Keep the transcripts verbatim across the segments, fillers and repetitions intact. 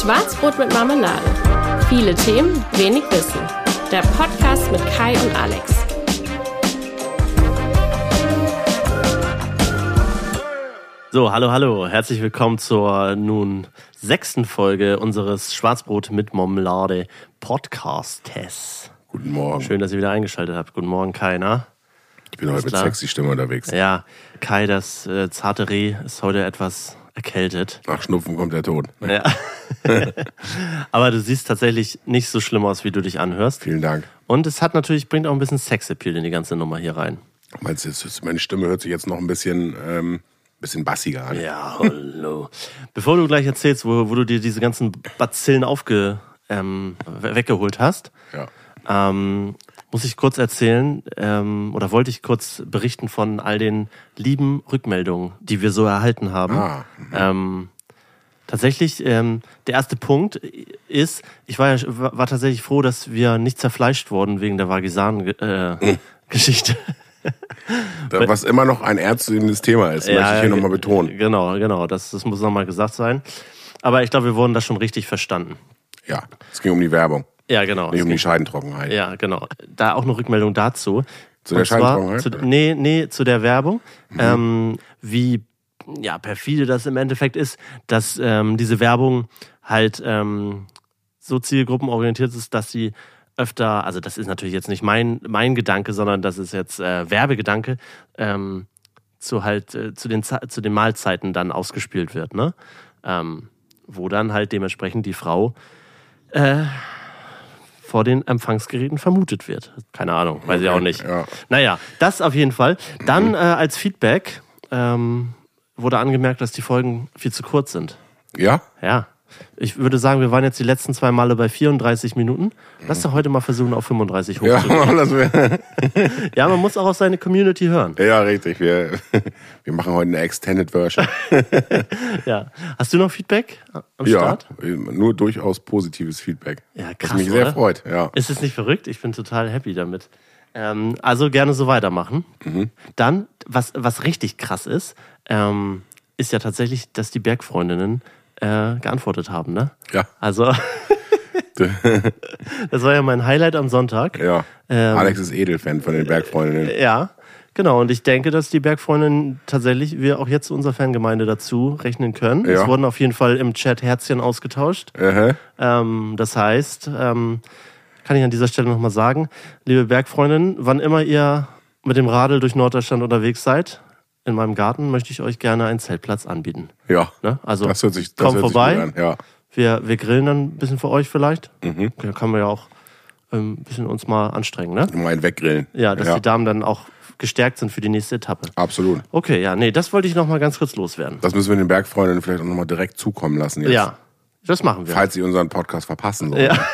Schwarzbrot mit Marmelade. Viele Themen, wenig Wissen. Der Podcast mit Kai und Alex. So, hallo, hallo. Herzlich willkommen zur nun sechsten Folge unseres Schwarzbrot mit Marmelade Podcastes. Guten Morgen. Schön, dass ihr wieder eingeschaltet habt. Guten Morgen, Kai, na? Ich bin heute mit sexy Stimme unterwegs. Ja, Kai, das äh, zarte Reh, ist heute etwas erkältet. Nach Schnupfen kommt der Tod. Ja. Aber du siehst tatsächlich nicht so schlimm aus, wie du dich anhörst. Vielen Dank. Und es hat natürlich, bringt auch ein bisschen Sexappeal in die ganze Nummer hier rein. Meinst du, jetzt, meine Stimme hört sich jetzt noch ein bisschen, ähm, bisschen bassiger an? Ja, hallo. Bevor du gleich erzählst, wo, wo du dir diese ganzen Bazillen aufge, ähm, weggeholt hast, ja. ähm, muss ich kurz erzählen, ähm, oder wollte ich kurz berichten von all den lieben Rückmeldungen, die wir so erhalten haben. Ah, ähm, tatsächlich, ähm, der erste Punkt ist, ich war, ja, war tatsächlich froh, dass wir nicht zerfleischt wurden wegen der Vagisan-Geschichte. Äh, Was immer noch ein ernstzunehmendes Thema ist, ja, möchte ich hier nochmal betonen. Genau, genau, das, das muss nochmal gesagt sein. Aber ich glaube, wir wurden das schon richtig verstanden. Ja, es ging um die Werbung. Ja, genau. Nicht um die Scheidentrockenheit. Ja, genau. Da auch eine Rückmeldung dazu. Zu der Scheidentrockenheit? Zu, nee, nee, zu der Werbung. Mhm. Ähm, wie ja, perfide das im Endeffekt ist, dass ähm, diese Werbung halt ähm, so zielgruppenorientiert ist, dass sie öfter, also das ist natürlich jetzt nicht mein, mein Gedanke, sondern das ist jetzt äh, Werbegedanke, ähm, zu halt äh, zu den zu den Mahlzeiten dann ausgespielt wird, ne? Ähm, wo dann halt dementsprechend die Frau äh, vor den Empfangsgeräten vermutet wird. Keine Ahnung, weiß okay, ich auch nicht. Ja. Naja, das auf jeden Fall. Dann äh, als Feedback ähm, wurde angemerkt, dass die Folgen viel zu kurz sind. Ja? Ja. Ich würde sagen, wir waren jetzt die letzten zwei Male bei vierunddreißig Minuten. Lass doch heute mal versuchen, auf fünfunddreißig hochzugehen. Ja, das ja, man muss auch auf seine Community hören. Ja, richtig. Wir, wir machen heute eine Extended Version. Ja. Hast du noch Feedback am ja, Start? Nur durchaus positives Feedback. Ja, krass, was mich sehr oder? freut. Ja. Ist es nicht verrückt? Ich bin total happy damit. Ähm, also gerne so weitermachen. Mhm. Dann, was, was richtig krass ist, ähm, ist ja tatsächlich, dass die Bergfreundinnen äh, geantwortet haben, ne? Ja. Also, das war ja mein Highlight am Sonntag. Ja. Ähm, Alex ist Edelfan von den Bergfreundinnen. Ja, genau. Und ich denke, dass die Bergfreundinnen tatsächlich, wir auch jetzt zu unserer Fangemeinde dazu rechnen können. Ja. Es wurden auf jeden Fall im Chat Herzchen ausgetauscht. Uh-huh. Ähm, das heißt, ähm, kann ich an dieser Stelle nochmal sagen, liebe Bergfreundinnen, wann immer ihr mit dem Radl durch Norddeutschland unterwegs seid, in meinem Garten möchte ich euch gerne einen Zeltplatz anbieten. Ja, ne? Also das hört sich, das kommt hört vorbei. sich gut an. Ja. Wir, wir grillen dann ein bisschen für euch vielleicht. Mhm. Da können wir ja auch ähm, ein bisschen uns mal anstrengen, ne? Mal einen weggrillen. Ja, dass ja. die Damen dann auch gestärkt sind für die nächste Etappe. Absolut. Okay, ja, nee, das wollte ich noch mal ganz kurz loswerden. Das müssen wir den Bergfreundinnen vielleicht auch noch mal direkt zukommen lassen jetzt. Ja, das machen wir. Falls sie unseren Podcast verpassen sollen. Ja.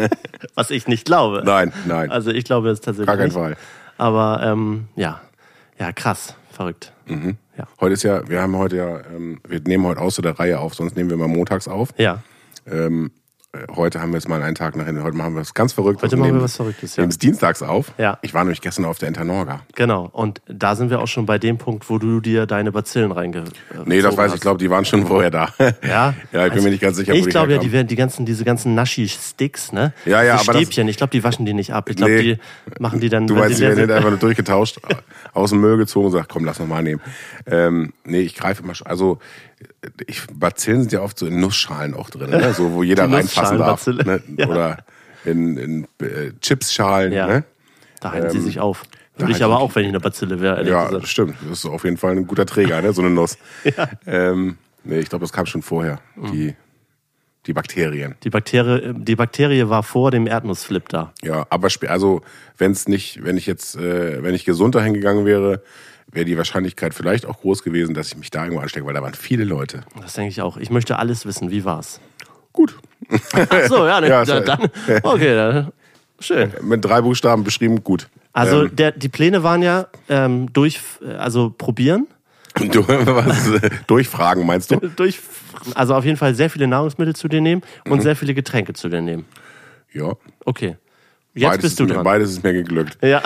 Was ich nicht glaube. Nein, nein. Also ich glaube es tatsächlich Gar keinen nicht. Fall. Aber ähm, ja, ja, krass, verrückt. Mhm. Ja. Heute ist ja, wir haben heute ja, ähm, wir nehmen heute außer der Reihe auf, sonst nehmen wir mal montags auf. Ja. Ähm, heute haben wir jetzt mal einen Tag nach hinten. Heute machen wir was ganz Verrücktes. Heute machen wir was Verrücktes, ja. Wir nehmen es dienstags auf. Ja. Ich war nämlich gestern auf der Internorga. Genau. Und da sind wir auch schon bei dem Punkt, wo du dir deine Bazillen reinge. Nee, das weiß ich. Ich glaube, die waren schon vorher da. Ja. Ja, ich bin also, mir nicht ganz sicher, wo ich die glaube ja, herkamen. die werden die ganzen, diese ganzen Naschi-Sticks, ne? Ja, ja, diese aber das- Stäbchen. Ich glaube, die waschen die nicht ab. Ich glaube, Nee. die machen die dann. Du wenn weißt, die die werden leer nicht sind. einfach nur durchgetauscht, aus dem Müll gezogen und sagt, komm, lass noch mal nehmen. Ähm, nee, ich greife immer, sch- also ich, Bazillen sind ja oft so in Nussschalen auch drin, ne? So, wo jeder Die reinfassen darf. Nussschalen-Bazille. Ne? Ja. Oder in, in äh, Chipsschalen. Ja. Ne? Da halten sie Ähm, sich auf. da Würde ich halten aber die- auch, wenn ich eine Bazille wäre, ehrlich Ja, gesagt. das stimmt. Das ist auf jeden Fall ein guter Träger, ne? So eine Nuss. Ja. Ähm, nee, ich glaube, das kam schon vorher. Die, die Bakterien. Die Bakterie, die Bakterie war vor dem Erdnussflip da. Ja, aber sp- also wenn es nicht, wenn ich jetzt, äh, wenn ich gesund dahin gegangen wäre, wäre die Wahrscheinlichkeit vielleicht auch groß gewesen, dass ich mich da irgendwo anstecke, weil da waren viele Leute. Das denke ich auch. Ich möchte alles wissen. Wie war's? Gut. Ach so, ja, ne, Ja, da, ist- dann. Okay, dann, schön. Mit drei Buchstaben beschrieben, gut. Also Ähm, der, die Pläne waren ja ähm, durch, also probieren, du, was, äh, durchfragen, meinst du? durch, also auf jeden Fall sehr viele Nahrungsmittel zu dir nehmen und Mhm. sehr viele Getränke zu dir nehmen. Ja. Okay. Jetzt beides bist du ist mir, dran. Beides ist mir geglückt. Ja.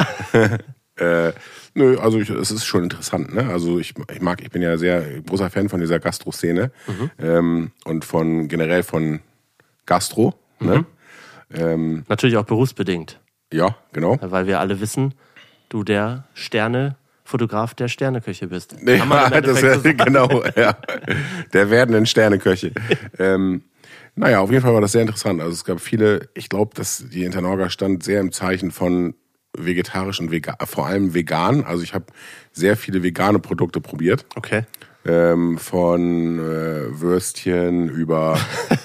Äh, nö, also ich, es ist schon interessant, ne? Also ich, ich mag, ich bin ja sehr großer Fan von dieser Gastro-Szene Mhm. ähm, und von generell von Gastro. Mhm. Ne? Ähm, Natürlich auch berufsbedingt. ja, genau. Weil wir alle wissen, du der Sterne-Fotograf der Sterneköche bist. Ja, Kann man im das Endeffekt wär, so sagen. genau, ja. Der werdenden Sterneköche. ähm, naja, auf jeden Fall war das sehr interessant. Also es gab viele, ich glaube, dass die Internorga stand sehr im Zeichen von vegetarisch und vegan, vor allem vegan. Also ich habe sehr viele vegane Produkte probiert. Okay. Ähm, von äh, Würstchen über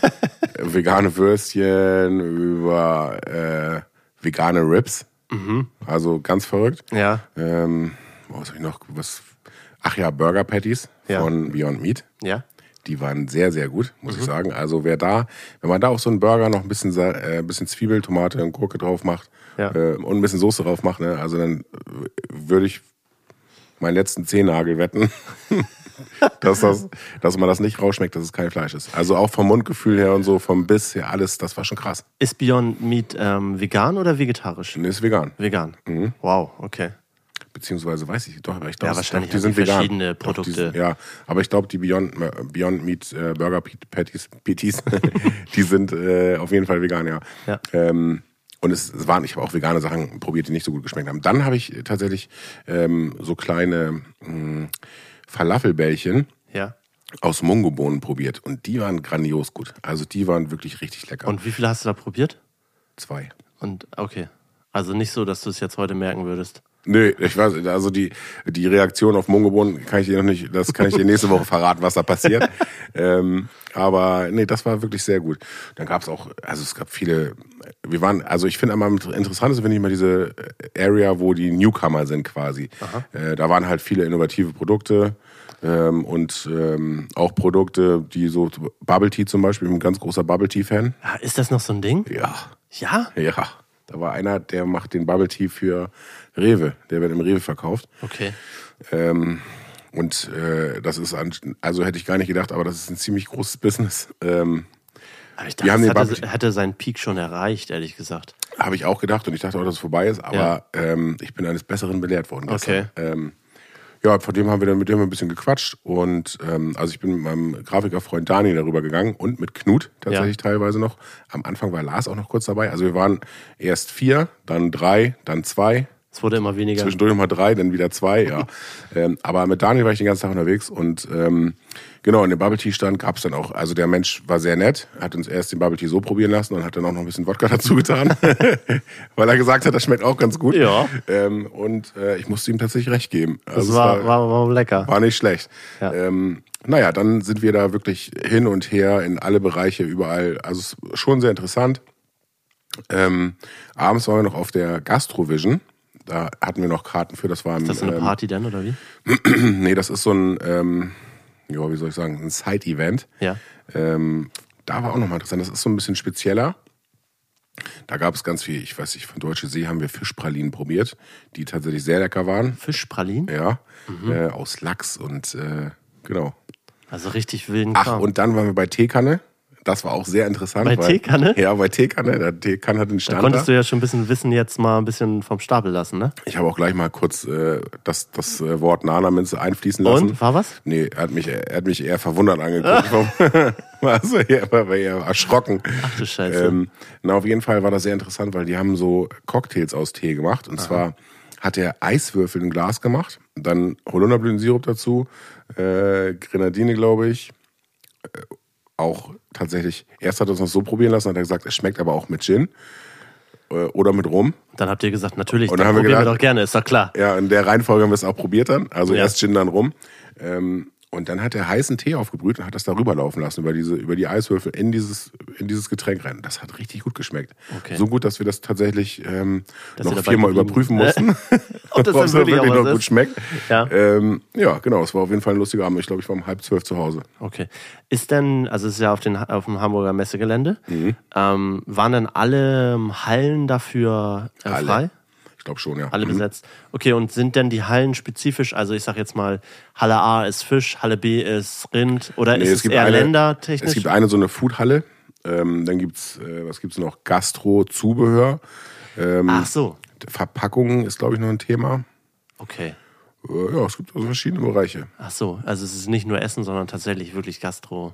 vegane Würstchen, über äh, vegane Ribs. Mhm. Also ganz verrückt. Ja. Ähm, was habe ich noch? Was? Ach ja, Burger Patties Ja. von Beyond Meat. Ja. Die waren sehr, sehr gut, muss mhm. ich sagen. Also wer da, wenn man da auf so einen Burger noch ein bisschen, äh, ein bisschen Zwiebel, Tomate und Gurke drauf macht Ja. äh, und ein bisschen Soße drauf macht, ne, also dann äh, würde ich meinen letzten Zehennagel wetten, dass, das, dass man das nicht rausschmeckt, dass es kein Fleisch ist. Also auch vom Mundgefühl her und so, vom Biss her, alles, das war schon krass. Ist Beyond Meat ähm, vegan oder vegetarisch? Nee, ist vegan. Vegan. Mhm. Wow, okay. Beziehungsweise weiß ich doch, aber ich glaube, Ja, wahrscheinlich die haben sind die vegan. verschiedene Doch, die Produkte. sind, ja, aber ich glaube, die Beyond, Beyond Meat äh, Burger Patties, Patties die sind äh, auf jeden Fall vegan, ja. Ja. Ähm, und es, es waren, ich habe auch vegane Sachen probiert, die nicht so gut geschmeckt haben. Dann habe ich tatsächlich ähm, so kleine mh, Falafelbällchen Ja. aus Mungobohnen probiert und die waren grandios gut. Also die waren wirklich richtig lecker. Und wie viele hast du da probiert? Zwei. Und okay. Also nicht so, dass du es jetzt heute merken würdest. Nö, ich weiß, also die, die Reaktion auf Mungobohnen kann ich dir noch nicht, das kann ich dir nächste Woche verraten, was da passiert. ähm, aber nee, das war wirklich sehr gut. Dann gab es auch, also es gab viele, wir waren, also ich finde am interessantesten finde ich immer diese Area, wo die Newcomer sind quasi. Äh, da waren halt viele innovative Produkte ähm, und ähm, auch Produkte, die so, Bubble Tea zum Beispiel, ich bin ein ganz großer Bubble Tea Fan. Ja, ist das noch so ein Ding? Ja. Ja? Ja. Da war einer, der macht den Bubble Tea für Rewe. Der wird im Rewe verkauft. Okay. Ähm, und äh, das ist, an, also hätte ich gar nicht gedacht, aber das ist ein ziemlich großes Business. Ähm, Aber ich Die dachte, haben es den hatte, Bubble- hatte seinen Peak schon erreicht, ehrlich gesagt. Habe ich auch gedacht und ich dachte auch, dass es vorbei ist, aber Ja. ähm, ich bin eines Besseren belehrt worden gestern. Okay. Ähm, ja, von dem haben wir dann mit dem ein bisschen gequatscht und ähm, also ich bin mit meinem Grafikerfreund Dani darüber gegangen und mit Knut tatsächlich Ja. teilweise noch. Am Anfang war Lars auch noch kurz dabei. Also wir waren erst vier, dann drei, dann zwei. Es wurde immer weniger. Zwischendurch nochmal drei, dann wieder zwei, ja. ähm, aber mit Daniel war ich den ganzen Tag unterwegs und ähm, genau, in dem Bubble Tea Stand gab's dann auch, also der Mensch war sehr nett, hat uns erst den Bubble Tea so probieren lassen und hat dann auch noch ein bisschen Wodka dazu getan, weil er gesagt hat, das schmeckt auch ganz gut. Ja. Ähm, und äh, ich musste ihm tatsächlich recht geben. Das Also es war, war, war lecker. war nicht schlecht. Ja. Ähm, naja, dann sind wir da wirklich hin und her in alle Bereiche, überall. Also es ist schon sehr interessant. Ähm, abends waren wir noch auf der Gastrovision. Da hatten wir noch Karten für. Das war im, Ist das eine ähm, Party denn, oder wie? nee, das ist so ein, ähm, ja, wie soll ich sagen, ein Side-Event. Ja. Ähm, da war auch nochmal interessant. Das ist so ein bisschen spezieller. Da gab es ganz viel, ich weiß nicht, von Deutsche See haben wir Fischpralinen probiert, die tatsächlich sehr lecker waren. Fischpralinen? Ja, äh, aus Lachs und äh, genau. Also richtig wilden Ach, Kram. und dann waren wir bei Teekanne. Das war auch sehr interessant. Bei weil, Teekanne? Ja, bei Teekanne. Der Teekanne hat den Da Stand. konntest da. du ja schon ein bisschen Wissen jetzt mal ein bisschen vom Stapel lassen, ne? Ich habe auch gleich mal kurz äh, das, das äh, Wort Nana-Minze einfließen lassen. Und, war was? Nee, er hat mich, er hat mich eher verwundert angeguckt. Also, er war eher erschrocken. Ach du Scheiße. Ähm, na, auf jeden Fall war das sehr interessant, weil die haben so Cocktails aus Tee gemacht. Und zwar hat er Eiswürfel im Glas gemacht, dann Holunderblütensirup dazu, äh, Grenadine, glaube ich. Äh, auch tatsächlich, erst hat er es noch so probieren lassen, hat er gesagt, es schmeckt aber auch mit Gin äh, oder mit Rum. Dann habt ihr gesagt, natürlich, Und dann dann haben wir probieren wir gedacht- doch gerne, ist doch klar. Ja, in der Reihenfolge haben wir es auch probiert dann. Also Ja. erst Gin, dann Rum. Ähm, und dann hat er heißen Tee aufgebrüht und hat das da rüberlaufen lassen über diese, über die Eiswürfel in dieses, in dieses Getränk rein. Das hat richtig gut geschmeckt. Okay. So gut, dass wir das tatsächlich ähm, Dass ihr noch dabei viermal geblieben- überprüfen mussten, Ob das ob es dann wirklich wirklich auch noch was gut ist. schmeckt. Ja. Ähm, ja, genau. Es war auf jeden Fall ein lustiger Abend. Ich glaube, ich war um halb zwölf zu Hause. Okay. Ist denn, also es ist ja auf, den, auf dem Hamburger Messegelände, Mhm. ähm, waren dann alle Hallen dafür äh, Alle. frei? Ich glaube schon, ja. Alle Mhm. besetzt. Okay, und sind denn die Hallen spezifisch, also ich sag jetzt mal, Halle A ist Fisch, Halle B ist Rind oder Nee, ist es es gibt eher eine- ländertechnisch? Es gibt eine so eine Foodhalle. Ähm, dann gibt's, äh, was gibt's noch? Gastro-Zubehör. Ähm, Ach so, Verpackungen ist, glaube ich, noch ein Thema. okay. Äh, ja, es gibt also verschiedene Bereiche. Ach so, also es ist nicht nur Essen, sondern tatsächlich wirklich Gastro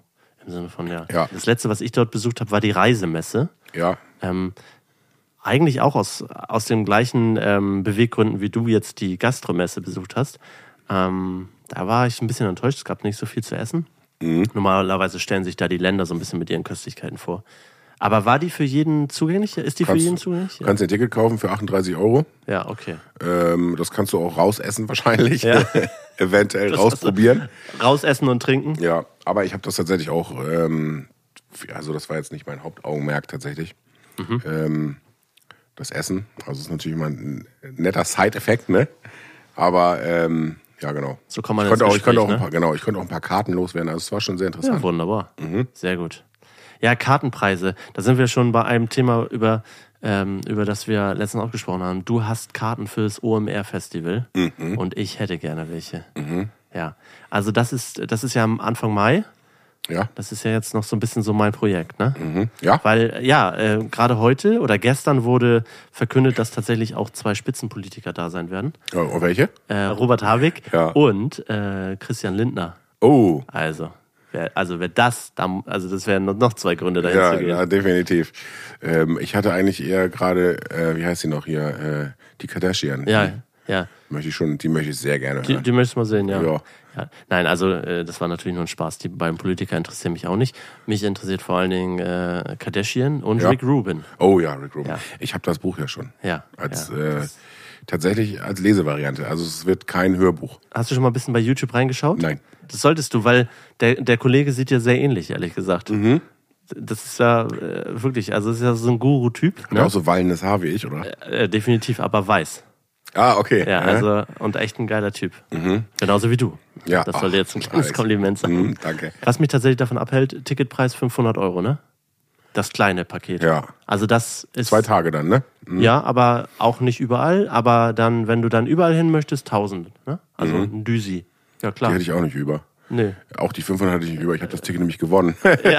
Im Sinne von, ja. Ja. Das letzte, was ich dort besucht habe, war die Reisemesse. Ja. Ähm, eigentlich auch aus, aus den gleichen ähm, Beweggründen, wie du jetzt die Gastromesse besucht hast. Ähm, da war ich ein bisschen enttäuscht, es gab nicht so viel zu essen. Mhm. Normalerweise stellen sich da die Länder so ein bisschen mit ihren Köstlichkeiten vor. Aber war die für jeden zugänglich? Ist die kannst, für jeden zugänglich? Ja. Kannst dir ein Ticket kaufen für achtunddreißig Euro. Ja, okay. Ähm, das kannst du auch rausessen wahrscheinlich. Ja. Eventuell Das rausprobieren. Also, rausessen und trinken? Ja, aber ich habe das tatsächlich auch, ähm, also das war jetzt nicht mein Hauptaugenmerk tatsächlich. Mhm. Ähm, das Essen, also ist natürlich immer ein netter Side-Effekt, ne? Aber ähm, ja, genau. So kann man ich konnte ins auch, ich konnte auch Gespräch, ein paar, genau, ich konnte auch ein paar Karten loswerden. Also es war schon sehr interessant. Ja, wunderbar. Mhm. Sehr gut. Ja, Kartenpreise. Da sind wir schon bei einem Thema, über, ähm, über das wir letztens auch gesprochen haben. Du hast Karten fürs O M R-Festival Mhm. und ich hätte gerne welche. Mhm. Ja, also das ist, das ist ja am Anfang Mai. Ja. Das ist ja jetzt noch so ein bisschen so mein Projekt, ne? Mhm. Ja. Weil, ja, äh, gerade heute oder gestern wurde verkündet, dass tatsächlich auch zwei Spitzenpolitiker da sein werden. Ja, und welche? Äh, Robert Habeck Ja. und äh, Christian Lindner. Oh. Also, wer, also wer das, dann, also das wären noch zwei Gründe dahin Ja, zu gehen. ja, definitiv. Ähm, ich hatte eigentlich eher gerade, äh, wie heißt sie noch hier, äh, die Kardashian. Ja, Die ja. möchte ich schon, die möchte ich sehr gerne Die, hören. die möchtest du mal sehen, ja. Ja. Ja. Nein, also äh, das war natürlich nur ein Spaß. Die beiden Politiker interessieren mich auch nicht. Mich interessiert vor allen Dingen äh, Kardashian und Ja. Rick Rubin. Oh ja, Rick Rubin. Ja. Ich habe das Buch ja schon. Ja. Als ja. äh, tatsächlich als Lesevariante. Also es wird kein Hörbuch. Hast du schon mal ein bisschen bei YouTube reingeschaut? Nein. Das solltest du, weil der, der Kollege sieht ja sehr ähnlich, ehrlich gesagt. Mhm. Das ist ja äh, wirklich, also das ist ja so ein Guru-Typ. Hat Ne? er auch so wallendes Haar wie ich, oder? Äh, definitiv, aber weiß. Ah, okay. Ja, also und echt ein geiler Typ. Mhm. Genauso wie du. Ja. Das soll Ach, jetzt ein kleines Alex. Kompliment sein. Mhm, danke. Was mich tatsächlich davon abhält, Ticketpreis fünfhundert Euro, ne? Das kleine Paket. Ja. Also das ist... Zwei Tage dann, ne? Mhm. Ja, aber auch nicht überall. Aber dann, wenn du dann überall hin möchtest, tausend. Ne? Also ein Düsi. Ja, Die klar. hätte ich auch nicht über. Nee. Auch die fünfhundert hatte ich nicht über. Ich habe das Ticket nämlich gewonnen. Ja.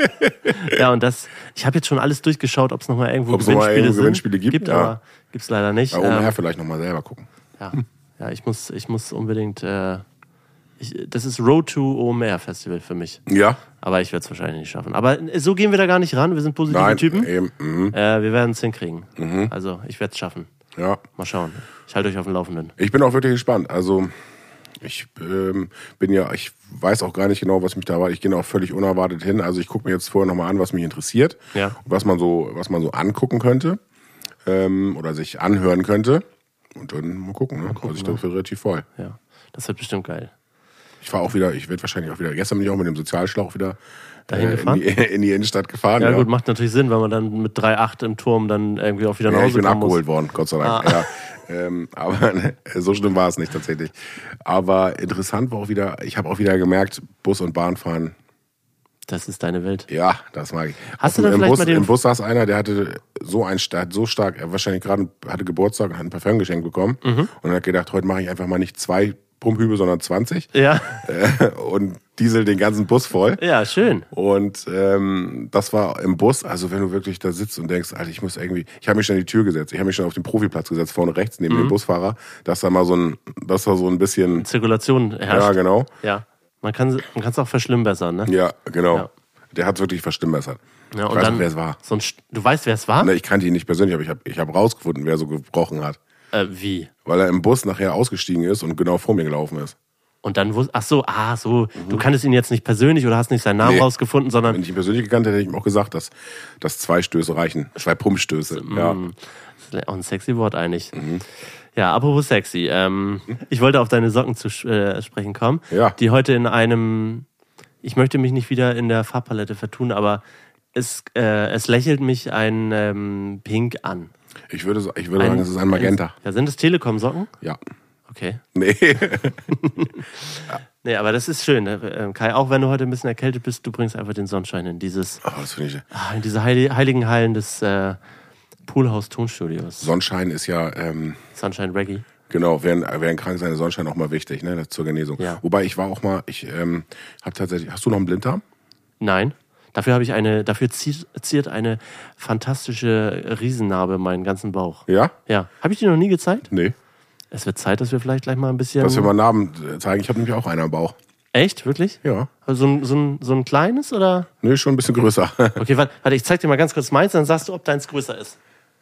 Ja, und das... Ich habe jetzt schon alles durchgeschaut, ob es nochmal irgendwo Ob's noch mal Gewinnspiele, irgendwo sind. Gewinnspiele gibt, gibt ja. aber gibt's leider nicht. Da oben Ähm, her vielleicht nochmal selber gucken. Ja, ja ich, muss, ich muss unbedingt... Äh, ich, das ist Road to O M R Festival für mich. Ja? Aber ich werde es wahrscheinlich nicht schaffen. Aber so gehen wir da gar nicht ran. Wir sind positive Nein, Typen. eben. Mhm. Äh, wir werden es hinkriegen. Also ich werde es schaffen. Ja. Mal schauen. Ich halte euch auf dem Laufenden. Ich bin auch wirklich gespannt. Also ich ähm, bin ja, ich weiß auch gar nicht genau, was mich da erwartet. Ich gehe auch völlig unerwartet hin. Also ich gucke mir jetzt vorher nochmal an, was mich interessiert. Ja. Was man so, was man so angucken könnte. Ähm, oder sich anhören könnte. Und dann mal gucken, ne? Mal gucken, also ich glaube, wird relativ voll. Ja, das wird bestimmt geil. Ich fahre auch wieder, ich werde wahrscheinlich auch wieder, gestern bin ich auch mit dem Sozialschlauch wieder Dahin äh, gefahren? in, die, in die Innenstadt gefahren. Ja, gut, macht natürlich Sinn, wenn man dann mit drei Komma acht im Turm dann irgendwie auch wieder nach Ja, ich Hause bin kommen abgeholt muss. worden, Gott sei Dank. Ah. Ja. Ähm, aber ne, so schlimm war es nicht tatsächlich. Aber interessant war auch wieder, ich habe auch wieder gemerkt, Bus und Bahn fahren, Das ist deine Welt. ja, das mag ich. Hast Auf du dem- dann im vielleicht Bus, mal den- Im Bus saß einer, der hatte so ein der hat so stark, er wahrscheinlich gerade hatte Geburtstag und hat ein Parfum geschenkt bekommen Mhm. und hat gedacht, heute mache ich einfach mal nicht zwei Pumphübe, sondern zwanzig Ja, äh, und diesel den ganzen Bus voll. ja, schön. Und ähm, das war im Bus, also wenn du wirklich da sitzt und denkst, Alter, ich muss irgendwie, ich habe mich schon an die Tür gesetzt, ich habe mich schon auf den Profiplatz gesetzt, vorne rechts neben Mhm. dem Busfahrer, dass da mal so ein, dass da so ein bisschen, Zirkulation herrscht. ja genau, Ja. Man kann man kann es auch verschlimmbessern, ne? ja genau, Ja. der hat wirklich verstimmbessert. Ja, ich und weiß dann auch, wer es war. So ein, St- du weißt, wer es war? Ne, ich kannte ihn nicht persönlich, aber ich habe ich hab rausgefunden, wer so gebrochen hat, Äh, wie? weil er im Bus nachher ausgestiegen ist und genau vor mir gelaufen ist. Und dann wusst, ach so, ah so, du kanntest ihn jetzt nicht persönlich oder hast nicht seinen Namen Nee. rausgefunden, sondern Wenn ich ihn persönlich gekannt hätte, hätte ich ihm auch gesagt, dass, dass zwei Stöße reichen, zwei Pumpstöße. Ja. Mm, das ist auch ein sexy Wort eigentlich. Ja, apropos sexy. Ähm, ich wollte auf deine Socken zu äh, sprechen kommen, Ja. die heute in einem, ich möchte mich nicht wieder in der Farbpalette vertun, aber es, äh, es lächelt mich ein ähm, Pink an. Ich würde, so- ich würde sagen, es ist ein Magenta. Ja, sind es Telekom-Socken? Ja. Okay. Nee. Nee, aber das ist schön, ne? Kai, auch wenn du heute ein bisschen erkältet bist, du bringst einfach den Sonnenschein in dieses, Oh, das finde ich. ah, in diese heili- heiligen Hallen des äh, Poolhaus-Tonstudios. Sonnenschein ist ja, ähm, Sunshine Reggae. genau, während, während krank sein, ist Sonnenschein auch mal wichtig, ne, zur Genesung. Ja. Wobei ich war auch mal, ich ähm, habe tatsächlich, hast du noch einen Blinddarm? Nein. Dafür habe ich eine, dafür ziert, ziert eine fantastische Riesennarbe meinen ganzen Bauch. Ja? Ja. Habe ich dir noch nie gezeigt? Nee. Es wird Zeit, dass wir vielleicht gleich mal ein bisschen. Dass wir mal Narben äh, zeigen. Ich habe nämlich auch einen am Bauch. Echt? Wirklich? Ja. Also so ein, so ein, so ein kleines oder? Nee, schon ein bisschen größer. Okay, warte, warte, ich zeig dir mal ganz kurz meins, dann sagst du, ob deins größer ist.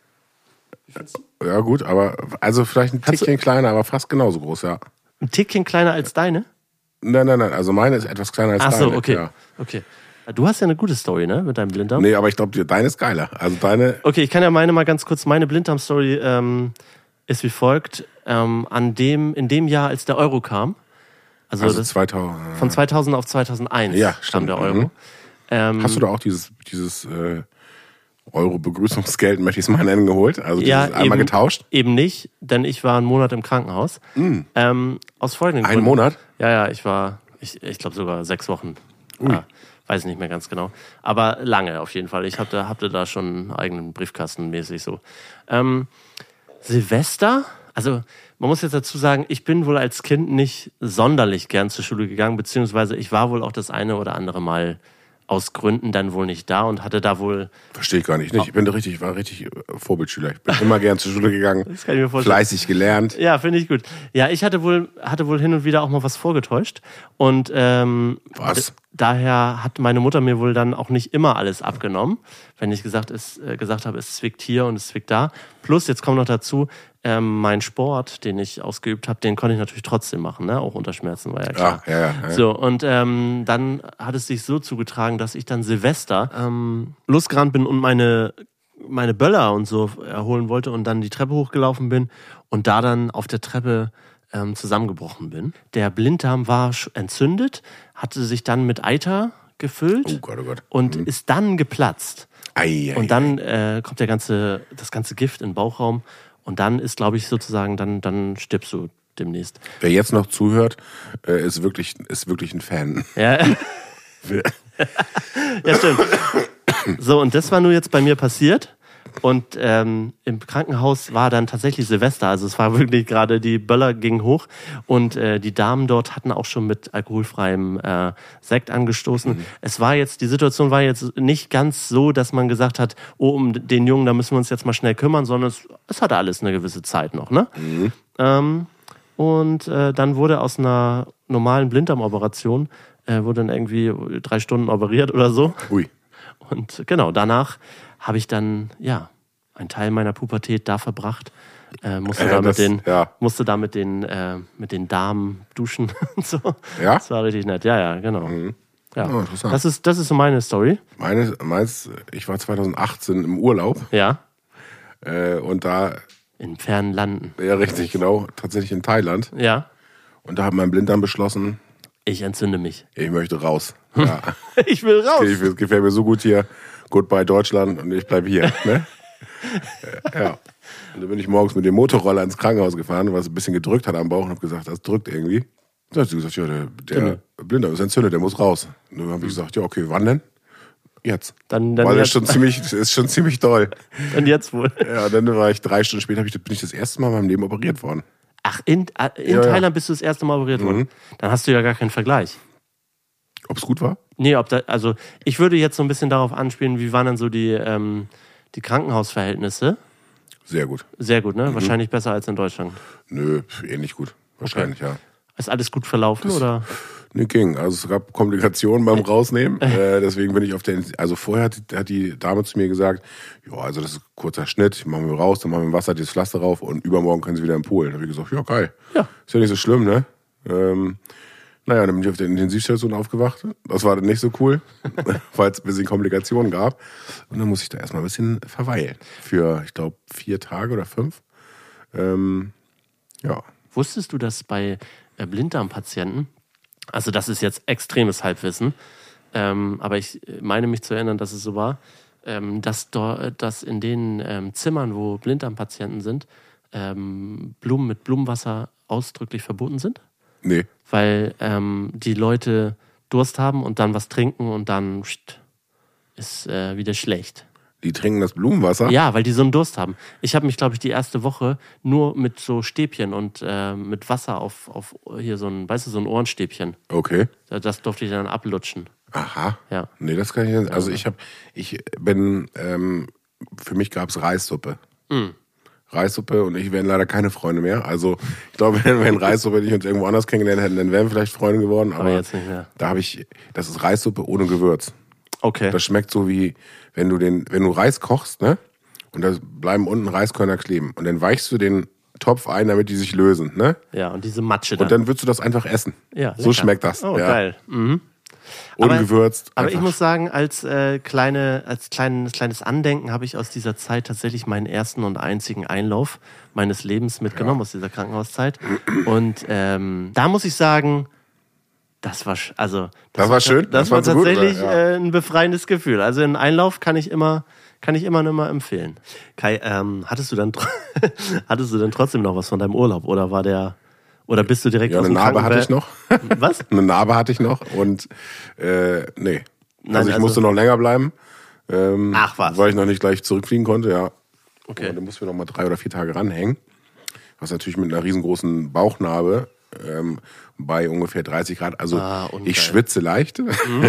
Wie findest du? Ja, gut, aber also vielleicht ein Kannst Tickchen kleiner, aber fast genauso groß, ja. Ein Tickchen kleiner als deine? Nein, nein, nein, also meine ist etwas kleiner als Ach deine. so, okay. Ja. okay. Du hast ja eine gute Story, ne, mit deinem Blinddarm? Nee, aber ich glaube, deine ist geiler. Also deine. Okay, ich kann ja meine mal ganz kurz, meine Blinddarm-Story ähm, ist wie folgt. Ähm, an dem, in dem Jahr, als der Euro kam, also, Also das, zweitausend. von zweitausend auf zweitausendeins Ja, kam stimmt. der Euro. Mhm. Ähm, Hast du da auch dieses, dieses äh, Euro-Begrüßungsgeld, möchte ich es mal nennen, geholt? Also ja, dieses einmal eben, getauscht? Eben nicht, denn ich war einen Monat im Krankenhaus. Mm. Ähm, aus folgenden Einen Gründen. Monat? Ja, ja, ich war, ich, ich glaube sogar sechs Wochen. Ah, weiß nicht mehr ganz genau. Aber lange auf jeden Fall. Ich hatte, hatte da schon einen eigenen Briefkasten mäßig so. Ähm, Silvester, also man muss jetzt dazu sagen, ich bin wohl als Kind nicht sonderlich gern zur Schule gegangen, beziehungsweise ich war wohl auch das eine oder andere Mal aus Gründen dann wohl nicht da und hatte da wohl... Verstehe ich gar nicht. Ich bin da richtig, war richtig äh, Vorbildschüler. Ich bin immer gern zur Schule gegangen, Das kann ich mir vorstellen. fleißig gelernt. Ja, finde ich gut. Ja, ich hatte wohl, hatte wohl hin und wieder auch mal was vorgetäuscht. Und ähm, Was? d- daher hat meine Mutter mir wohl dann auch nicht immer alles abgenommen, wenn ich gesagt, es, äh, gesagt habe, es zwickt hier und es zwickt da. Plus, jetzt kommt noch dazu, ähm, mein Sport, den ich ausgeübt habe, den konnte ich natürlich trotzdem machen, ne? Auch unter Schmerzen, war ja klar. Ja, ja, ja, ja. So, und ähm, dann hat es sich so zugetragen, dass ich dann Silvester ähm, losgerannt bin und meine meine Böller und so erholen wollte und dann die Treppe hochgelaufen bin und da dann auf der Treppe ähm, zusammengebrochen bin. Der Blinddarm war sch- entzündet, hatte sich dann mit Eiter gefüllt Oh Gott, oh Gott. und ist dann geplatzt. Ei, ei, Und dann äh, kommt der ganze, das ganze Gift in den Bauchraum und dann ist, glaube ich, sozusagen, dann, dann stirbst du demnächst. Wer jetzt noch zuhört, äh, ist wirklich, ist wirklich ein Fan. Ja, ja stimmt. So, und das war nur jetzt bei mir passiert. Und ähm, im Krankenhaus war dann tatsächlich Silvester. Also es war wirklich gerade, die Böller gingen hoch. Und äh, die Damen dort hatten auch schon mit alkoholfreiem äh, Sekt angestoßen. Mhm. Es war jetzt, die Situation war jetzt nicht ganz so, dass man gesagt hat, oh, um den Jungen, da müssen wir uns jetzt mal schnell kümmern, sondern es, es hatte alles eine gewisse Zeit noch, ne? Mhm. Ähm, und äh, dann wurde aus einer normalen Blinddarmoperation, äh, wurde dann irgendwie drei Stunden operiert oder so. Ui. Und genau, danach habe ich dann, ja, einen Teil meiner Pubertät da verbracht. Äh, musste, Äh, da mit das- den, ja. musste da mit den, äh, mit den Damen duschen und so. Ja? Das war richtig nett. Ja, ja, genau. Ja. Oh, interessant. Das ist, das ist so meine Story. Meines, meins, ich war zweitausendachtzehn im Urlaub Ja. äh, und da, In fernen Landen. ja richtig genau, tatsächlich in Thailand. Ja. Und da hat mein Blinddarm beschlossen, Ich entzünde mich. ich möchte raus. Ja. Ich will raus. Ich, es gefällt mir so gut hier. Goodbye Deutschland und ich bleibe hier. Ne? Ja. Und dann bin ich morgens mit dem Motorroller ins Krankenhaus gefahren, was ein bisschen gedrückt hat am Bauch und habe gesagt, das drückt irgendwie. Dann hat sie gesagt, ja, der, der Blinddarm ist entzündet, der muss raus. Und dann habe ich gesagt, ja, okay, wann denn? Jetzt. Dann, dann, Weil das jetzt, ist schon ziemlich, das ist schon ziemlich toll. dann jetzt wohl. Ja, dann war ich drei Stunden später, hab ich, bin ich das erste Mal in meinem Leben operiert worden. Ach, in, äh, in Ja, ja. Thailand bist du das erste Mal operiert worden. Dann hast du ja gar keinen Vergleich. Ob es gut war? Nee, ob da, also ich würde jetzt so ein bisschen darauf anspielen, wie waren dann so die, ähm, die Krankenhausverhältnisse? Sehr gut. Sehr gut, ne? Wahrscheinlich besser als in Deutschland. Nö, ähnlich gut. Wahrscheinlich, ja. Ist alles gut verlaufen, oder? Nee, ging. Also es gab Komplikationen beim Rausnehmen. äh, deswegen bin ich auf der, also vorher hat die, hat die Dame zu mir gesagt, ja, also das ist ein kurzer Schnitt, machen wir raus, dann machen wir im Wasser dieses Pflaster rauf und übermorgen können sie wieder in Polen. Da habe ich gesagt, ja, geil. Ja. Ist ja nicht so schlimm, ne? Ähm, naja, dann bin ich auf der Intensivstation aufgewacht. Das war dann nicht so cool, weil es ein bisschen Komplikationen gab. Und dann muss ich da erstmal ein bisschen verweilen. Für, ich glaube, vier Tage oder fünf. Ähm, ja. Wusstest du, dass bei äh, Blinddarmpatienten, also das ist jetzt extremes Halbwissen, ähm, aber ich meine mich zu erinnern, dass es so war, ähm, dass, dort, dass in den ähm, Zimmern, wo Blinddarmpatienten sind, ähm, Blumen mit Blumenwasser ausdrücklich verboten sind? Nee. Weil ähm, die Leute Durst haben und dann was trinken und dann pst, ist äh, wieder schlecht. Die trinken das Blumenwasser? Ja, weil die so einen Durst haben. Ich habe mich, glaube ich, die erste Woche nur mit so Stäbchen und äh, mit Wasser auf, auf hier so ein, weißt du, so ein Ohrenstäbchen. Okay. Das durfte ich dann ablutschen. Aha. Ja. Nee, das kann ich nicht. Also ich habe, ich bin, ähm, für mich gab's Reissuppe. Mm. Reissuppe und ich wären leider keine Freunde mehr. Also ich glaube, wenn, wenn Reissuppe nicht uns irgendwo anders kennengelernt hätten, dann wären wir vielleicht Freunde geworden. Aber, Aber jetzt nicht mehr. Da habe ich, das ist Reissuppe ohne Gewürz. Okay. Das schmeckt so wie, wenn du den, wenn du Reis kochst, ne? Und da bleiben unten Reiskörner kleben. Und dann weichst du den Topf ein, damit die sich lösen, ne? Ja, und diese Matsche dann. Und dann würdest du das einfach essen. Ja, so lecker. schmeckt das. Oh, ja. geil. Mhm. Aber, Ungewürzt. aber einfach. ich muss sagen, als äh, kleine, als kleines, kleines Andenken habe ich aus dieser Zeit tatsächlich meinen ersten und einzigen Einlauf meines Lebens mitgenommen, ja. aus dieser Krankenhauszeit. Und ähm, da muss ich sagen, das war sch- also das, das war, war schön. Das, das war so gut, tatsächlich ja. äh, ein befreiendes Gefühl. Also einen Einlauf kann ich immer, kann ich immer und immer empfehlen. Kai, ähm, hattest du dann tr- hattest du dann trotzdem noch was von deinem Urlaub oder war der Oder bist du direkt ja, aus eine dem Narbe hatte ich Krankenbett? noch. Was? Eine Narbe hatte ich noch und äh, nee. Nein, also ich also- musste noch länger bleiben. Ähm, Ach, was? Weil ich noch nicht gleich zurückfliegen konnte, ja. Okay. Und dann mussten wir noch mal drei oder vier Tage ranhängen. Was natürlich mit einer riesengroßen Bauchnarbe ähm, bei ungefähr dreißig Grad. Also Ah, ungeil. ich schwitze leicht.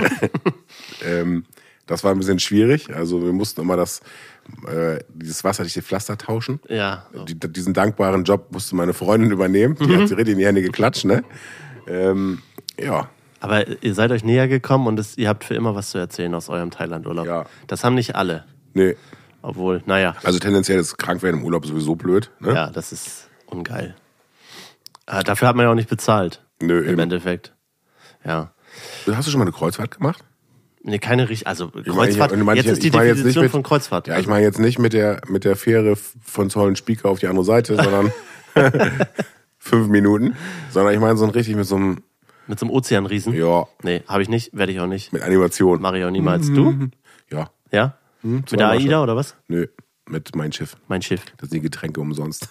ähm, das war ein bisschen schwierig. Also wir mussten immer das äh, dieses wasserdichte Pflaster tauschen. Ja. So. Die, diesen dankbaren Job musste meine Freundin übernehmen. Die Mhm. hat sie richtig in die Hände geklatscht, ne? Ähm, ja. Aber ihr seid euch näher gekommen und es, ihr habt für immer was zu erzählen aus eurem Thailand-Urlaub. Ja. Das haben nicht alle. Nee. Obwohl, naja. Also tendenziell ist krank werden im Urlaub sowieso blöd, ne? Ja, das ist ungeil. Äh, dafür hat man ja auch nicht bezahlt. Nö, Im eben. Endeffekt. Ja. Hast du schon mal eine Kreuzfahrt gemacht? Nee, keine richtig. Also Ich meine, Kreuzfahrt. ich, ich meine, jetzt ich, ist die ich meine jetzt nicht Definition mit, von Kreuzfahrt. Ja, ich meine jetzt nicht mit der mit der Fähre von Zollenspieker auf die andere Seite, sondern fünf Minuten, sondern ich meine so ein richtig mit so einem, Mit so einem Ozeanriesen? ja, Nee, habe ich nicht, werde ich auch nicht. mit Animation. Mache ich auch niemals. Du? Ja, Ja? Mit der zweimal AIDA schon. oder was? Nö, mit mein Schiff. Mein Schiff. Das sind die Getränke umsonst.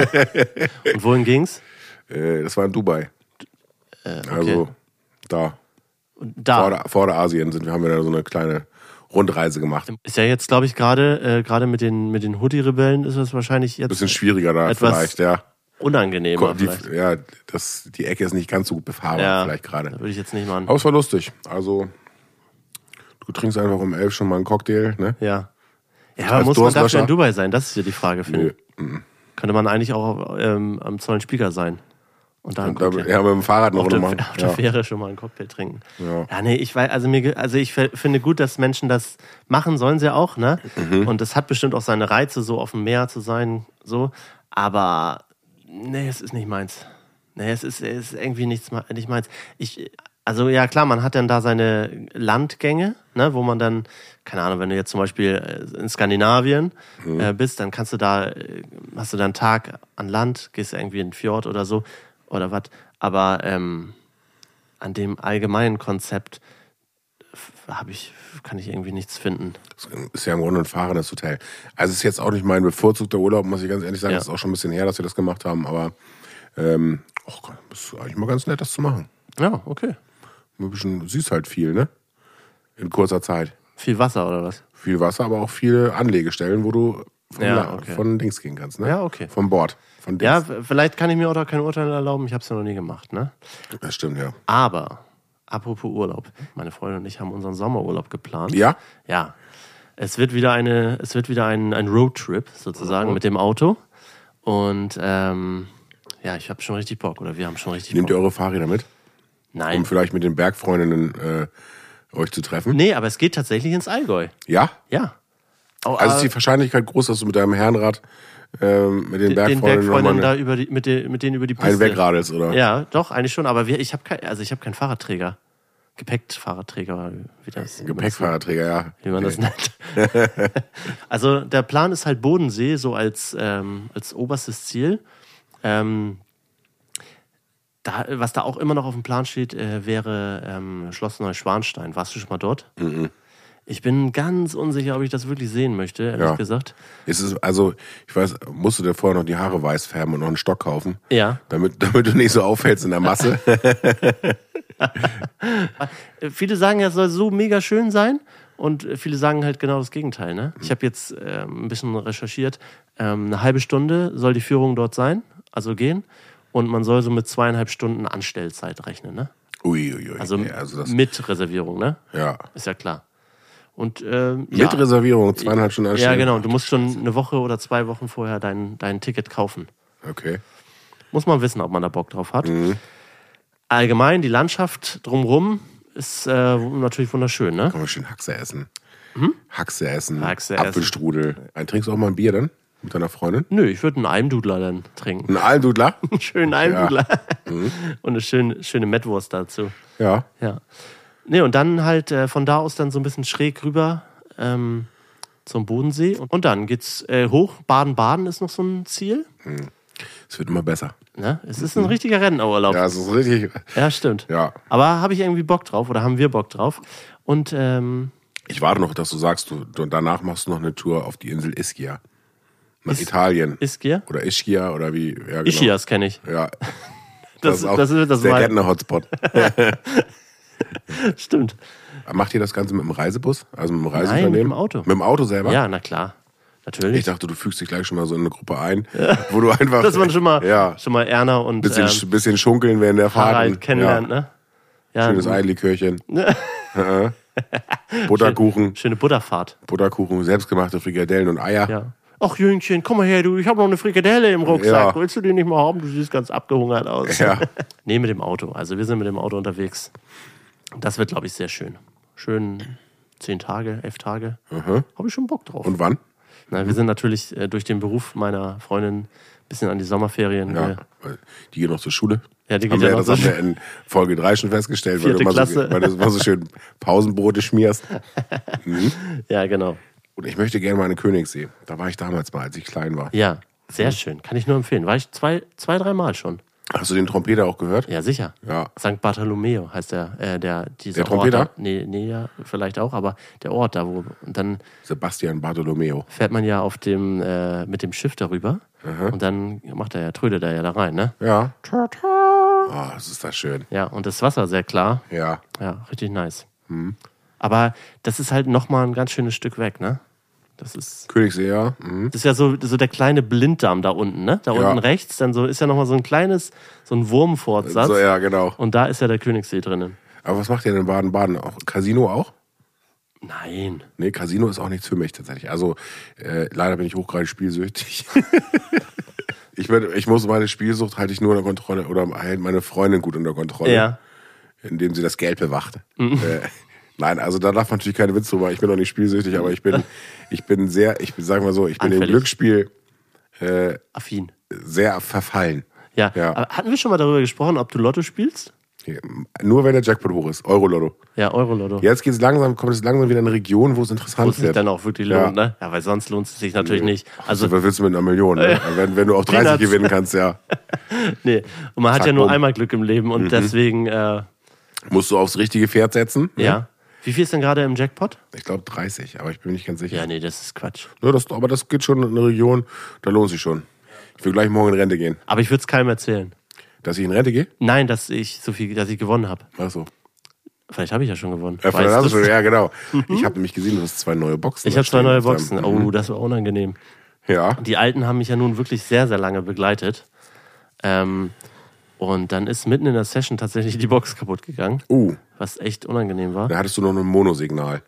Und wohin ging's? Äh, das war in Dubai. Äh, okay. Also da, Da. Vorder- Vorderasien sind wir, haben wir da so eine kleine Rundreise gemacht. Ist ja jetzt, glaube ich, gerade äh, gerade mit den mit den Houthi-Rebellen ist es wahrscheinlich jetzt Bisschen schwieriger da etwas vielleicht, ja. unangenehmer. Die, vielleicht. ja, das, die Ecke ist nicht ganz so gut befahrbar Ja, vielleicht gerade. Da würde ich jetzt nicht machen. Aber es war lustig. Also, du trinkst einfach um elf schon mal einen Cocktail, ne? Ja. Ja, aber Als muss man dafür Durstlöscher? in Dubai sein? Das ist ja die Frage, finde Nö. ich. Könnte man eigentlich auch ähm, am Zollenspieker sein. Und da einen Und da, Cocktail. ja, mit dem Fahrrad noch auf, der, machen. auf der Ja. Fähre schon mal einen Cocktail trinken. Ja. Ja, nee, ich weiß, also mir, ge- also ich f- finde gut, dass Menschen das machen, sollen sie auch, ne? Mhm. Und das hat bestimmt auch seine Reize, so auf dem Meer zu sein, so. Aber nee, es ist nicht meins. Nee, es ist, es ist irgendwie nichts, me- nicht meins. Ich, also ja klar, man hat dann da seine Landgänge, ne, wo man dann, keine Ahnung, wenn du jetzt zum Beispiel äh, in Skandinavien Mhm. äh, bist, dann kannst du da, äh, hast du dann einen Tag an Land, gehst irgendwie in den Fjord oder so oder was. Aber ähm, an dem allgemeinen Konzept habe ich, kann ich irgendwie nichts finden. Das ist ja im Grunde ein fahrendes Hotel. Also es ist jetzt auch nicht mein bevorzugter Urlaub, muss ich ganz ehrlich sagen. Ja. Das ist auch schon ein bisschen her, dass wir das gemacht haben. Aber ähm, och, das ist eigentlich mal ganz nett, das zu machen. Ja, okay. Ein bisschen, siehst halt viel, ne? In kurzer Zeit. Viel Wasser oder was? Viel Wasser, aber auch viele Anlegestellen, wo du von, Ja, La- okay. von Dings gehen kannst, ne? Ja, okay. Vom Bord. Von Dings. Ja, v- vielleicht kann ich mir auch kein Urteil erlauben. Ich habe es ja noch nie gemacht, ne? Das stimmt, ja. Aber, apropos Urlaub. Meine Freundin und ich haben unseren Sommerurlaub geplant. Ja? Ja. Es wird wieder eine, es wird wieder ein, ein Roadtrip sozusagen mit dem Auto. Und ähm, ja, ich habe schon richtig Bock, oder wir haben schon richtig Nehmt ihr Bock. eure Fahrräder mit? Nein. Um vielleicht mit den Bergfreundinnen äh, euch zu treffen? Nee, aber es geht tatsächlich ins Allgäu. Ja? Ja. Oh, Also ist äh, die Wahrscheinlichkeit groß, dass du mit deinem Herrenrad ähm, mit den den Bergfreundinnen Bergfreundinnen nochmal da über die, mit, den, mit denen über die Piste. einen wegradelst, oder? Ja, doch, eigentlich schon. Aber wir, ich habe kein, also ich habe keinen Fahrradträger. Gepäckfahrradträger, wie das Gepäckfahrerträger, ja. wie man das nennt. Also der Plan ist halt Bodensee so als, ähm, als oberstes Ziel. Ähm, da, was da auch immer noch auf dem Plan steht, äh, wäre ähm, Schloss Neuschwanstein. Warst du schon mal dort? Mhm. Ich bin ganz unsicher, ob ich das wirklich sehen möchte, ehrlich Ja. gesagt. Ist es, also, ich weiß, musst du dir vorher noch die Haare weiß färben und noch einen Stock kaufen? Ja. Damit, damit du nicht so auffällst in der Masse. Äh, Viele sagen, es soll so mega schön sein und äh, viele sagen halt genau das Gegenteil. Ne? Ich habe jetzt ähm, ein bisschen recherchiert. Ähm, eine halbe Stunde soll die Führung dort sein, also gehen. Und man soll so mit zweieinhalb Stunden Anstellzeit rechnen. Ne? Ui, ui, ui. Also, ja, also das, mit Reservierung, ne? ja. Ist ja klar. Und, äh, Mit ja. Reservierung, zweieinhalb Stunden anstehen. Ja, genau. Du musst schon eine Woche oder zwei Wochen vorher dein, dein Ticket kaufen. Okay. Muss man wissen, ob man da Bock drauf hat. Mhm. Allgemein, die Landschaft drumherum ist äh, natürlich wunderschön, ne? Kann man schön Haxe essen. Hm? Haxe essen, Haxe Apfelstrudel. Ein, trinkst du auch mal ein Bier dann mit deiner Freundin? Nö, ich würde einen Almdudler dann trinken. Ein Almdudler? Einen schönen Almdudler. Ja. Mhm. Und eine schöne, schöne Mettwurst dazu. Ja. Ja. Nee, und dann halt äh, von da aus dann so ein bisschen schräg rüber ähm, zum Bodensee. Und dann geht's äh, hoch. Baden-Baden ist noch so ein Ziel. Es wird immer besser. Ne? Es ist ein richtiger Rennurlaub. Ja, es ist richtig. Ja, stimmt. Ja. Aber habe ich irgendwie Bock drauf oder haben wir Bock drauf? Und ähm, Ich warte noch, dass du sagst, du, du danach machst du noch eine Tour auf die Insel Ischia. Nach Is- Italien. Ischia? Oder Ischia oder wie. Ja, genau. Ischias kenne ich. Ja. Das, ist auch das ist das der mal. Rentner-Hotspot. Stimmt. Macht ihr das Ganze mit dem Reisebus? Also mit dem Nein, Reiseunternehmen? mit dem Auto. Mit dem Auto selber? Ja, na klar. Natürlich. Ich dachte, du fügst dich gleich schon mal so in eine Gruppe ein, wo du einfach. Dass man schon mal, ja, schon mal Erna und bisschen, ähm, bisschen schunkeln während der Fahrt. Harald kennenlernt, ne? Ja, Schönes Eilikörchen. Butterkuchen. schöne Butterfahrt. Butterkuchen, selbstgemachte Frikadellen und Eier. Ja. Ach Jüngchen, komm mal her, du, ich habe noch eine Frikadelle im Rucksack. Ja. Willst du die nicht mal haben? Du siehst ganz abgehungert aus. Ja. Nee, mit dem Auto. Also wir sind mit dem Auto unterwegs. Das wird, glaube ich, sehr schön. Schön zehn Tage, elf Tage. Mhm. Habe ich schon Bock drauf. Und wann? Na, wir sind natürlich äh, durch den Beruf meiner Freundin ein bisschen an die Sommerferien. Ja, Äh, weil die geht noch zur Schule. Ja, die haben geht wir, ja das noch haben zur wir in Folge drei schon festgestellt, weil du, Vierte immer so, Klasse. weil du immer so schön Pausenbrote schmierst. Mhm. ja, genau. Und ich möchte gerne mal eine Königssee. Da war ich damals mal, als ich klein war. Ja, sehr schön. Kann ich nur empfehlen. War ich zwei, zwei dreimal schon. Hast du den Trompeter auch gehört? Ja, sicher. Ja. Sankt Bartholomeo heißt der, äh, der, dieser Der Trompeter? Ort da. Nee, nee, ja, vielleicht auch, aber der Ort da, wo, und dann Sebastian Bartolomeo. fährt man ja auf dem, äh, mit dem Schiff darüber. Aha. Und dann macht er ja, trödet er ja da rein, ne? Ja. Oh, das ist das schön. Ja, und das Wasser sehr klar. Ja. Ja, richtig nice. Hm. Aber das ist halt nochmal ein ganz schönes Stück weg, ne? Das ist, Königssee, ja. Mhm. das ist ja so, so der kleine Blinddarm da unten, ne? Da Ja. unten rechts, dann so ist ja nochmal so ein kleines, so ein Wurmfortsatz. So, ja, genau. Und da ist ja der Königssee drinnen. Aber was macht ihr denn in Baden-Baden? Auch Casino auch? Nein. Nee, Casino ist auch nichts für mich tatsächlich. Also äh, leider bin ich hochgradig spielsüchtig. ich, bin, ich muss meine Spielsucht halte ich nur unter Kontrolle oder hält meine Freundin gut unter Kontrolle, Ja. indem sie das Geld bewacht. äh, nein, also da darf man natürlich keine Witze drüber. Ich bin auch nicht spielsüchtig, aber ich bin, ich bin sehr, ich sag mal so, ich bin Anfällig. im Glücksspiel äh, Affin. sehr verfallen. Ja. Ja. Aber hatten wir schon mal darüber gesprochen, ob du Lotto spielst? Nur wenn der Jackpot hoch ist. Euro-Lotto. Ja, Euro-Lotto. Jetzt geht's langsam, kommt es langsam wieder in eine Region, wo es Wo interessant es sich wird. dann auch wirklich Ja. lohnt, ne? Ja, weil sonst lohnt es sich natürlich nicht. Also, Also, was willst du mit einer Million? Ne? Wenn, wenn du auch dreißig Peanuts. gewinnen kannst, ja. nee. Und man hat Zack, ja nur bumm. einmal Glück im Leben und deswegen, äh, Musst du aufs richtige Pferd setzen. Ne? ja. Wie viel ist denn gerade im Jackpot? Ich glaube dreißig, aber ich bin mir nicht ganz sicher. Ja, nee, das ist Quatsch. Ja, das, aber das geht schon in eine Region, da lohnt sich schon. Ich will gleich morgen in Rente gehen. Aber ich würde es keinem erzählen. Dass ich in Rente gehe? Nein, dass ich so viel, dass ich gewonnen habe. Ach so. Vielleicht habe ich ja schon gewonnen. Ja, Weißt hast du du's? schon, ja, genau. Ich habe nämlich gesehen, du hast zwei neue Boxen. Ich da habe zwei stehen. neue Boxen. Mhm. Oh, das war unangenehm. Ja. Die alten haben mich ja nun wirklich sehr, sehr lange begleitet. Ähm, und dann ist mitten in der Session tatsächlich die Box kaputt gegangen, Uh, was echt unangenehm war. da hattest du noch ein Monosignal.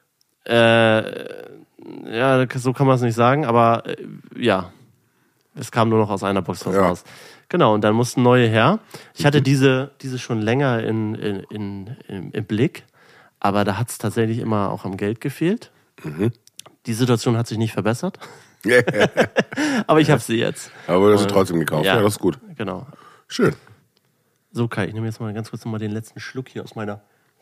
Äh, ja, so kann man es nicht sagen, aber äh, ja, es kam nur noch aus einer Box Ja. raus. Genau, und dann mussten neue her. Ich hatte diese, diese schon länger in, in, in, im, im Blick, aber da hat es tatsächlich immer auch am Geld gefehlt. Mhm. Die Situation hat sich nicht verbessert, aber ich habe sie jetzt. Aber du hast sie trotzdem gekauft. Ja. Ja. das ist gut. Genau. Schön. So, Kai, ich nehme jetzt mal ganz kurz noch mal den letzten Schluck hier aus meiner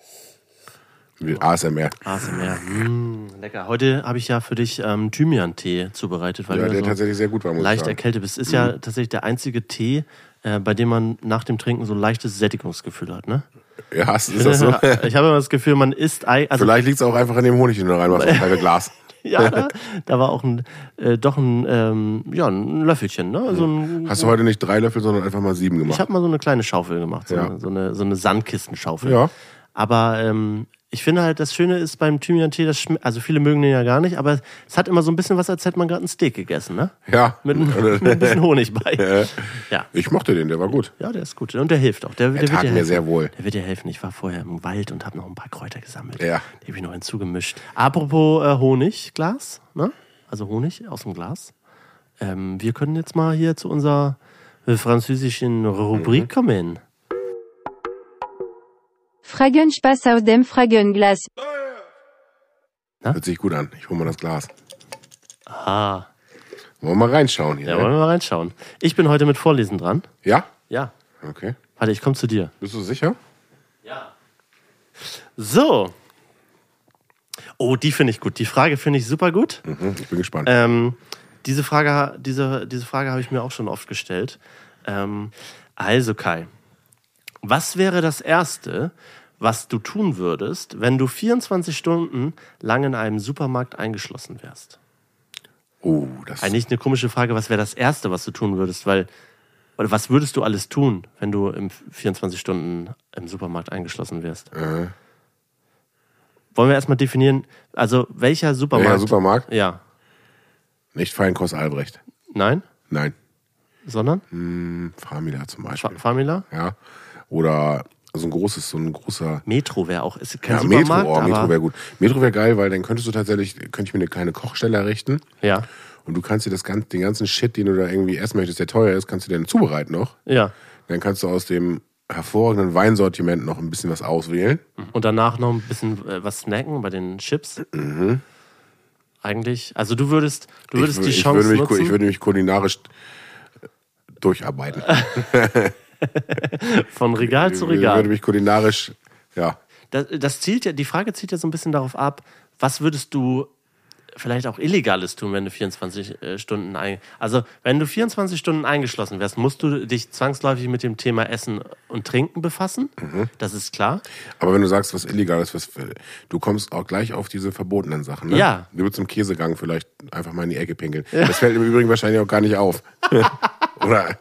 Wie A S M R. A S M R. Mm, lecker. Heute habe ich ja für dich ähm, Thymian-Tee zubereitet, weil Ja, du der so tatsächlich sehr gut war, muss ich leicht sagen. erkältet bist. Ist ja tatsächlich der einzige Tee, äh, bei dem man nach dem Trinken so ein leichtes Sättigungsgefühl hat, ne? Ja, ist ist das so? Ich habe immer das Gefühl, man isst... Ei- Also, Vielleicht liegt es auch einfach an dem Honig, den du reinmachst, das halbe Glas. ja, da, da war auch ein, äh, doch ein, ähm, ja, ein Löffelchen, ne? So ein, Hast du heute nicht drei Löffel, sondern einfach mal sieben ich gemacht? habe mal so eine kleine Schaufel gemacht, so, Ja. eine, so eine, so eine Sandkistenschaufel. Ja. Aber ähm, Ich finde halt, das Schöne ist beim Thymian-Tee, das schme- also viele mögen den ja gar nicht, aber es hat immer so ein bisschen was, als hätte man gerade ein Steak gegessen, ne? Ja. Mit, mit ein bisschen Honig bei. Äh, Ja. Ich mochte den, der war gut. Ja, der ist gut. Und der hilft auch. Der, der tat wird dir mir helfen. sehr wohl. Der wird dir helfen. Ich war vorher im Wald und habe noch ein paar Kräuter gesammelt. Ja. Die habe ich noch hinzugemischt. Apropos äh, Honigglas, ne? Also Honig aus dem Glas. Ähm, wir können jetzt mal hier zu unserer äh, französischen Rubrik Mhm. kommen. Fraggenspaß aus dem Fraggenglas. Hört sich gut an. Ich hole mal das Glas. Ah, Wollen wir mal reinschauen hier? ja, ne? wollen wir mal reinschauen. Ich bin heute mit Vorlesen dran. Ja? Ja. Okay. Warte, ich komme zu dir. Bist du sicher? Ja. So. Oh, die finde ich gut. Die Frage finde ich super gut. Mhm, ich bin gespannt. Ähm, diese Frage, diese, diese Frage habe ich mir auch schon oft gestellt. Ähm, also Kai, was wäre das Erste, was du tun würdest, wenn du vierundzwanzig Stunden lang in einem Supermarkt eingeschlossen wärst? Oh, das Eigentlich eine komische Frage, was wäre das Erste, was du tun würdest? Weil, oder was würdest du alles tun, wenn du im vierundzwanzig Stunden im Supermarkt eingeschlossen wärst? Äh, Wollen wir erstmal definieren, also welcher Supermarkt? Welcher Supermarkt? Ja. nicht Feinkost Albrecht. Nein? Nein. Sondern? Hm, Famila zum Fa Beispiel. Famila? Ja. Oder so ein großes, so ein großer. Metro wäre auch, ist kein Ja, Metro, Supermarkt, oh, Metro aber... wäre gut. Metro wäre geil, weil dann könntest du tatsächlich, könnte ich mir eine kleine Kochstelle errichten. Ja, Und du kannst dir das ganze, den ganzen Shit, den du da irgendwie essen möchtest, der teuer ist, kannst du dir dann zubereiten noch. ja. Dann kannst du aus dem hervorragenden Weinsortiment noch ein bisschen was auswählen. Und danach noch ein bisschen äh, was snacken bei den Chips. Mhm. Eigentlich, also du würdest, du würdest ich, die ich Chance würde mich, nutzen. Ich würde mich kulinarisch durcharbeiten. von Regal zu Ich würde Regal. mich kulinarisch, ja. Das, das zielt ja, die Frage zielt ja so ein bisschen darauf ab, was würdest du vielleicht auch Illegales tun, wenn du vierundzwanzig äh, Stunden ein, also wenn du vierundzwanzig Stunden eingeschlossen wärst, musst du dich zwangsläufig mit dem Thema Essen und Trinken befassen. Mhm. Das ist klar. Aber wenn du sagst, was illegal ist, was, du kommst auch gleich auf diese verbotenen Sachen. Ne? Ja. Du würdest im Käsegang vielleicht einfach mal in die Ecke pinkeln. Das fällt im Übrigen wahrscheinlich auch gar nicht auf. Oder?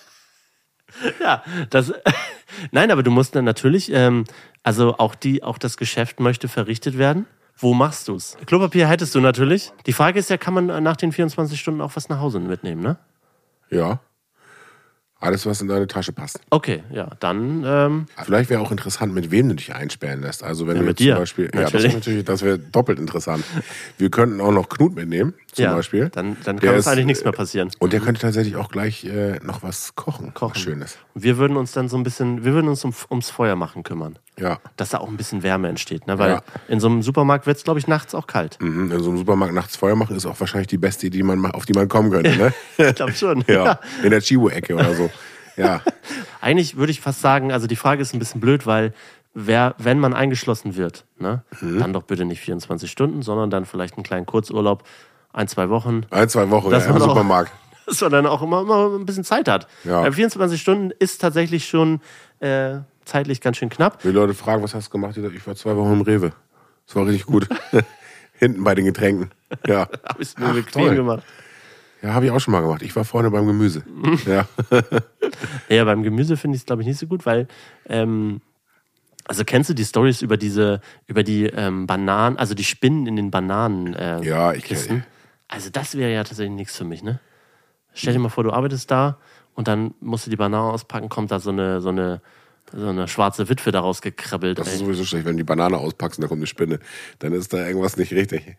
Ja, das. Nein, aber du musst dann natürlich, ähm, also auch die, auch das Geschäft möchte verrichtet werden. Wo machst du's? Klopapier hättest du natürlich. Die Frage ist ja, kann man nach den vierundzwanzig Stunden auch was nach Hause mitnehmen, ne? Ja. Alles, was in deine Tasche passt. Okay, ja, dann, ähm, Vielleicht wäre auch interessant, mit wem du dich einsperren lässt. Also wenn Ja, du mit jetzt dir, zum Beispiel, ja, das natürlich. wäre natürlich, das wäre doppelt interessant. Wir könnten auch noch Knut mitnehmen, zum ja, Beispiel. dann, dann Der kann uns ist, eigentlich nichts mehr passieren. Und der könnte tatsächlich auch gleich äh, noch was kochen. Kochen. Was Schönes. Und wir würden uns dann so ein bisschen, wir würden uns um, ums Feuer machen kümmern. Ja. Dass da auch ein bisschen Wärme entsteht, ne? Weil Ja. in so einem Supermarkt wird's, glaube ich, nachts auch kalt. Mhm. In so einem Supermarkt nachts Feuer machen ist auch wahrscheinlich die beste Idee, die man, auf die man kommen könnte. Ne? Ich glaube schon. ja. In der Chibo-Ecke oder so. Ja. Eigentlich würde ich fast sagen, also die Frage ist ein bisschen blöd, weil wer, wenn man eingeschlossen wird, ne, Mhm. dann doch bitte nicht vierundzwanzig Stunden, sondern dann vielleicht einen kleinen Kurzurlaub, ein, zwei Wochen, Ein, zwei Wochen Das ja, im war doch- Supermarkt. dass man dann auch immer, immer ein bisschen Zeit hat. Ja. Weil vierundzwanzig Stunden ist tatsächlich schon äh, zeitlich ganz schön knapp. Die Leute fragen, was hast du gemacht? Ich sag, ich war zwei Wochen im Rewe. Das war richtig gut. Hinten bei den Getränken. Ja. Habe ich es mir Ach, bequem toll. gemacht. Ja, habe ich auch schon mal gemacht. Ich war vorne beim Gemüse. Ja. Ja, beim Gemüse finde ich es, glaube ich, nicht so gut, weil, ähm, also kennst du die Stories über diese, über die ähm, Bananen, also die Spinnen in den Bananen? Äh, Ja, ich Kisten? kenne. Also das wäre ja tatsächlich nichts für mich, ne? Stell dir mal vor, du arbeitest da und dann musst du die Banane auspacken, kommt da so eine, so eine, so eine schwarze Witwe daraus gekrabbelt. Das ist ey. sowieso schlecht, wenn du die Banane auspackst und da kommt eine Spinne. Dann ist da irgendwas nicht richtig.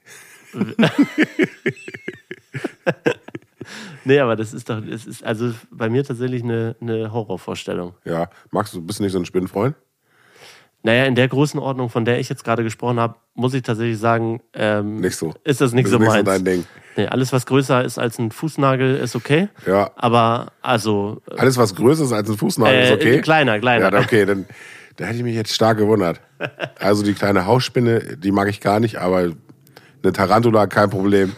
Nee, aber das ist doch, es ist also bei mir tatsächlich eine, eine Horrorvorstellung. Ja. Magst du, bist du nicht so ein Spinnenfreund? Naja, in der Größenordnung, von der ich jetzt gerade gesprochen habe, muss ich tatsächlich sagen, ähm, Nicht so. ist das nicht Das so ist nicht so meins. dein Ding. Nee, alles, was größer ist als ein Fußnagel, ist okay. Ja. Aber, also, Alles, was größer ist als ein Fußnagel, ist äh, okay? kleiner, kleiner. Ja, dann- okay, dann da hätte ich mich jetzt stark gewundert. Also die kleine Hausspinne, die mag ich gar nicht, aber eine Tarantula, kein Problem.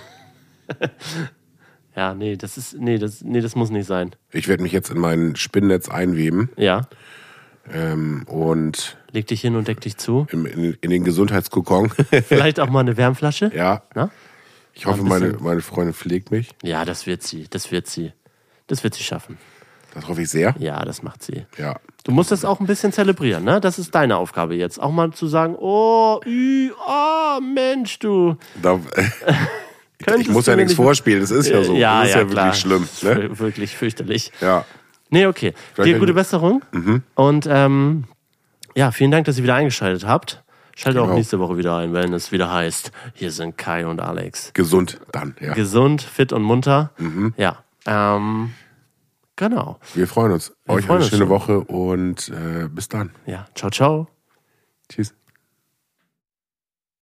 Ja, nee, das ist, nee, das, nee, das muss nicht sein. Ich werde mich jetzt in mein Spinnennetz einweben Ja, ähm, und leg dich hin und deck dich zu. im, in, in den Gesundheitskokon. Vielleicht auch mal eine Wärmflasche. Ja, Na? ich hoffe, Ein bisschen- meine, meine Freundin pflegt mich. Ja, das wird sie, das wird sie. Das wird sie schaffen. Das hoffe ich sehr. Ja, das macht sie. Ja. Du musst das auch ein bisschen zelebrieren, ne? Das ist deine Aufgabe jetzt. Auch mal zu sagen, oh, ü, oh, Mensch, du. Da, ich muss ja nichts vorspielen, das ist ja so. Ja, das ist ja, ja, klar. wirklich schlimm. Ne? Wirklich fürchterlich. Ja. Nee, okay. Vielleicht Dir gute ein- Besserung. Mhm. Und ähm, ja, vielen Dank, dass ihr wieder eingeschaltet habt. Schaltet Genau. auch nächste Woche wieder ein, wenn es wieder heißt, hier sind Kai und Alex. Gesund dann, ja. Gesund, fit und munter. Mhm. Ja, ähm, genau. Wir freuen uns. Wir Euch freuen eine uns schöne schon. Woche und äh, bis dann. Ja, ciao, ciao. Tschüss.